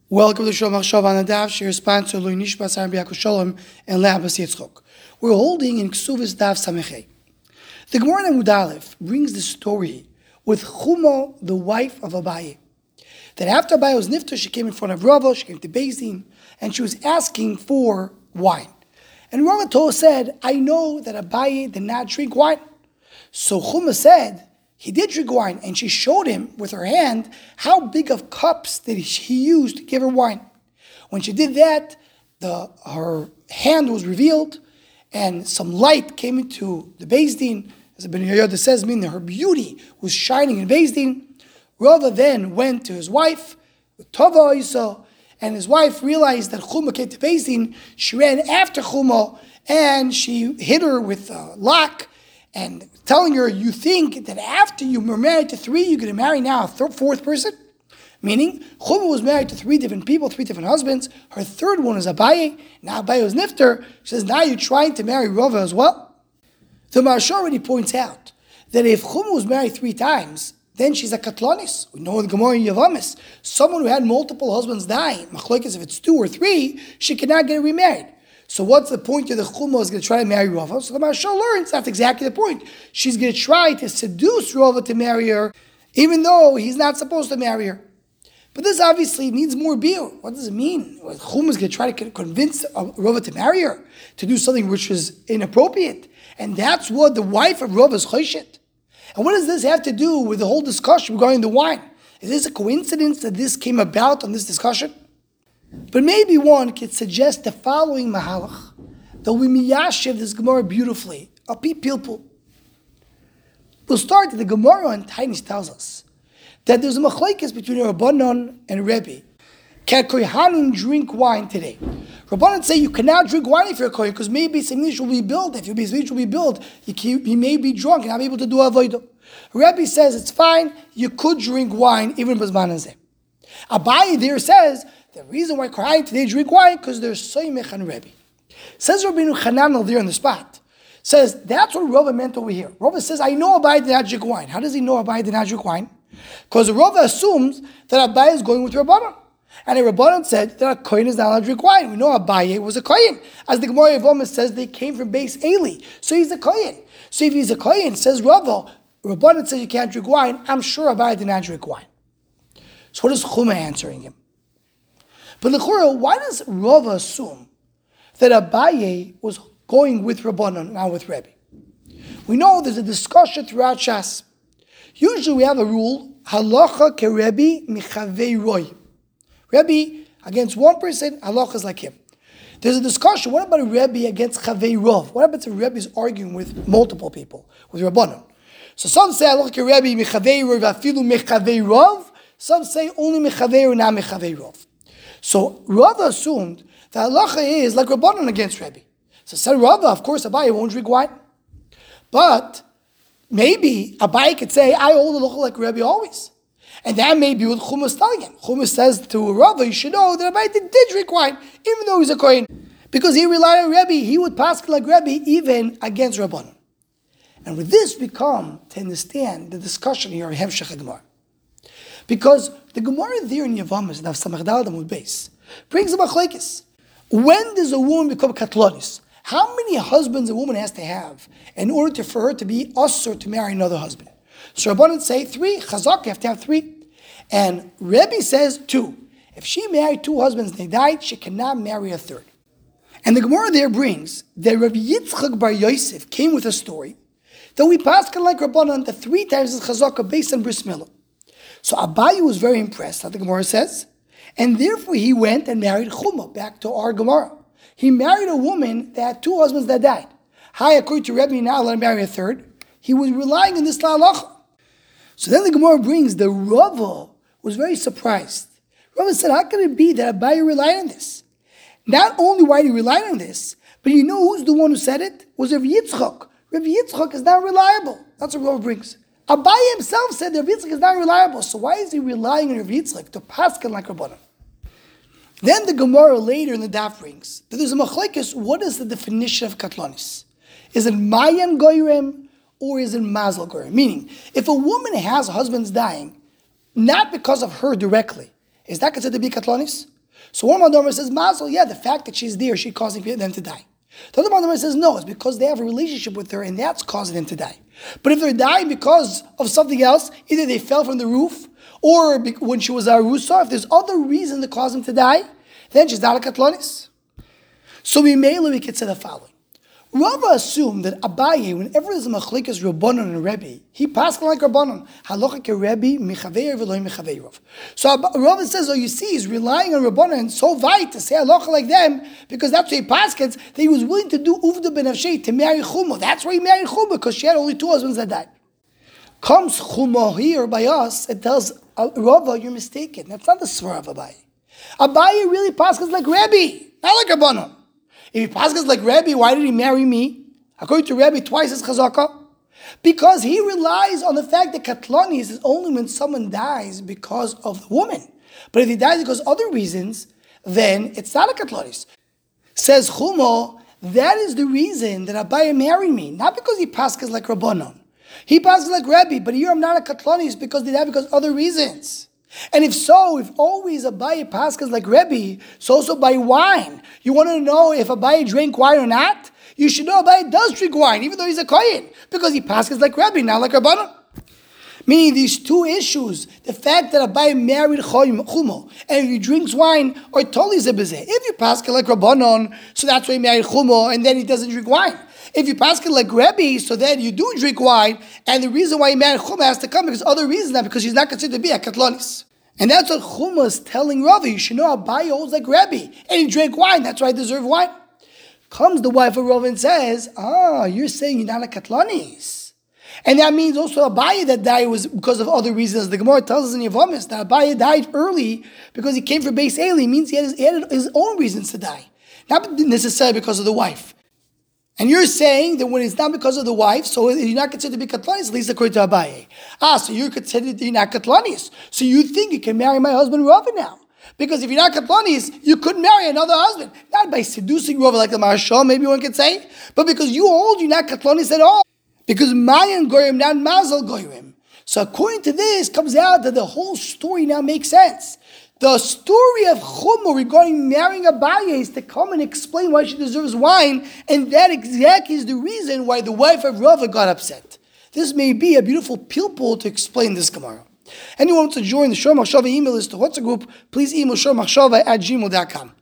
Welcome to Shom HaChav on the Daf. Share sponsor Lui Nishbas Aaron B'Yaakov Shalom and Le'Abbas Yitzchok. We're holding in Ksuvis Daf Samechei. The Gemara in Amud Aleph brings the story with Chuma, the wife of Abaye. That after Abaye was nifter, she came in front of Rava, she came to Beis Din, and she was asking for wine. And Rava said, I know that Abaye did not drink wine. So Chuma said, he did drink wine, and she showed him with her hand how big of cups that he used to give her wine. When she did that, her hand was revealed, and some light came into the Beis Din. As Ibn Yehuda says, meaning her beauty was shining in Beis Din. Rava then went to his wife, Tova Isa, and his wife realized that Chuma came to Beis Din. She ran after Chuma, and she hit her with a lock, and telling her, you think that after you were married to three, you're going to marry now a fourth person? Meaning, Chuma was married to three different people, three different husbands. Her third one is Abaye. Now Abaye was nifter. She says, now you're trying to marry Rava as well? The Maharsha already points out that if Chuma was married three times, then she's a katlanis. We know in the Gemara in Yavamis, someone who had multiple husbands dying, machlokes if it's two or three, she cannot get remarried. So what's the point here? The Chuma is going to try to marry Rava. So the Maharsha learns that's exactly the point. She's going to try to seduce Rava to marry her, even though he's not supposed to marry her. But this obviously needs more beer. What does it mean? Chuma is going to try to convince Rava to marry her, to do something which is inappropriate. And that's what the wife of Rava is choshet. And what does this have to do with the whole discussion regarding the wine? Is this a coincidence that this came about on this discussion? But maybe one could suggest the following mahalach that we miyashiv this Gemara beautifully. Api pilpul. We'll start the Gemara on Tainis tells us that there's a machlekes between a Rabbanon and a Rebbe. Can Kohanim drink wine today? Rabbanon say you cannot drink wine if you're a Kohen because maybe Beis will be built. If your Beis will be built, you may be drunk and not be able to do avodah. Rebbe says it's fine. You could drink wine even b'zman hazeh. Abaye there says the reason why Kohanim today drink wine because they're soymech and Rebbe. Says Rabbeinu Chananel there on the spot. Says that's what Rava meant over here. Rava says I know Abaye did not drink wine. How does he know Abaye did not drink wine? Because Rava assumes that Abaye is going with Rabbanon. And the Rabbanon said that a Kohen is not allowed to drink wine. We know Abaye was a Kohen. As the Gemara of Amos says, they came from Beis Eli. So he's a Kohen. So if he's a Kohen, says Rava, Rabbanon says you can't drink wine. I'm sure Abaye did not drink wine. So what is Chuma answering him? But l'chura, why does Rava assume that Abaye was going with Rabbanon, not with Rebbe? We know there's a discussion throughout Shas. Usually we have a rule, halacha ke Rebbe michavei roy. Rebbe against one person, halacha is like him. There's a discussion, what about a Rebbe against chavei rov? What happens if a Rebbe is arguing with multiple people, with Rabbanon? So some say halacha ke Rebbe michavei roy v'afilu michavei rov. Some say only michavei or not michavei rov. So Rava assumed that halacha is like Rabbanon against Rebbe. So said Rava, of course Abaye won't drink wine. But maybe Abaye could say, I hold halacha like Rebbe always. And that may be what Chuma is telling him. Chuma says to Rava, you should know that Abaye did drink wine, even though he's a Kohen. Because he relied on Rebbe, he would pass like Rebbe even against Rabbanon. And with this we come to understand the discussion here of Hemshech Gemara. Because the Gemara there in Yavamis, Daf Samech Daled Amud Beis, brings a machlekes. When does a woman become katlanis? How many husbands a woman has to have in order for her to be usher to marry another husband? So Rabbanan say 3, chazak, you have to have 3. And Rebbe says 2. If she married 2 husbands and they died, she cannot marry a third. And the Gemara there brings that Rabbi Yitzchak bar Yosef came with a story that we passed like Rabbanan that 3 times is chazaka based on bris milah. So Abaye was very impressed, how the Gemara says, and therefore he went and married Chuma, back to our Gemara. He married a woman that had 2 husbands that died. Hi, according to Rebbe, now let him marry a third. He was relying on this halacha. So then the Gemara brings the Rava was very surprised. Rava said, how can it be that Abaye relied on this? Not only why he relied on this, but you know who's the one who said it? Was Rav Yitzchak. Rav Yitzchak is not reliable. That's what Rava brings. Abaye himself said that Rav Yitzchak is not reliable. So why is he relying on Rav Yitzchak to paskin like Rabbanan? Then the Gemara later in the Daf brings that there's a machlekes. What is the definition of katlanis? Is it mayan goyrem or is it mazel goyrem? Meaning, if a woman has husbands dying, not because of her directly, is that considered to be katlanis? So one Madamar says, Mazel, yeah, the fact that she's there, she's causing them to die. The other Madamar says, no, it's because they have a relationship with her and that's causing them to die. But if they're dying because of something else, either they fell from the roof, or when she was a Rusa, if there's other reason to cause them to die, then she's not a Katlanis. So we could say the following. Rava assumed that Abaye, whenever there's a Machlikas Rabbanon and Rebbe, he passed like Rabbanon. Halacha ke Rebbe, Mechaveir v'loi Mechaveirov. So Rava says, you see, he's relying on Rabbanon so weit to say halacha like them, because that's why he passed, that he was willing to do Uvda ben Avshei, to marry Chuma. That's why he married Chuma, because she had only 2 husbands that died. Comes Chuma here by us, it tells Rava, you're mistaken. That's not the Svar of Abaye. Abaye really passes like Rebbe, not like Rabbanon. If he passes like Rebbe, why did he marry me? According to Rebbe, twice as chazaka. Because he relies on the fact that Katlanis is only when someone dies because of the woman. But if he dies because of other reasons, then it's not a Katlanis. Says Chumo, that is the reason that Abaye married me. Not because he passes like Rabbanon. He passes like Rebbe, but here I'm not a Katlanis because they die because of other reasons. And if so, if always Abaye passes like Rebbe, so also by wine. You want to know if Abaye drank wine or not? You should know Abaye does drink wine, even though he's a Kohen, because he passes like Rebbe, not like Rabbanon. Meaning these 2 issues, the fact that Abaye married Chumo, and if he drinks wine, are totally zebezeh. If you pass like Rabbanon, so that's why he married Chumo, and then he doesn't drink wine. If you pass like Rebbe, so then you do drink wine, and the reason why he married Chuma has to come because other reasons, not because she's not considered to be a Katlanis. And that's what Chuma is telling Rava. You should know Abaye holds like Rebbe, and he drank wine. That's why I deserve wine. Comes the wife of Rava and says, you're saying you're not a Katlanis. And that means also Abaye that died was because of other reasons. The Gemara tells us in Yevamos that Abaye died early because he came from Beis Eli. It means he had his own reasons to die, not necessarily because of the wife. And you're saying that when it's not because of the wife, so you're not considered to be Katlanis, at least according to Abaye. So you're considered to be not Katlanis. So you think you can marry my husband Rava now. Because if you're not Katlanis, you couldn't marry another husband. Not by seducing Rava like the Marshal, maybe one could say, but because you hold you're not Katlanis at all. Because Mayan Goyim, not Mazel Goyim. So according to this, comes out that the whole story now makes sense. The story of Chuma regarding marrying Abaye is to come and explain why she deserves wine, and that exactly is the reason why the wife of Rava got upset. This may be a beautiful pilpul to explain this Gemara. Anyone wants to join the Shor Machshava email list to WhatsApp group, please email shormachshava@gmail.com.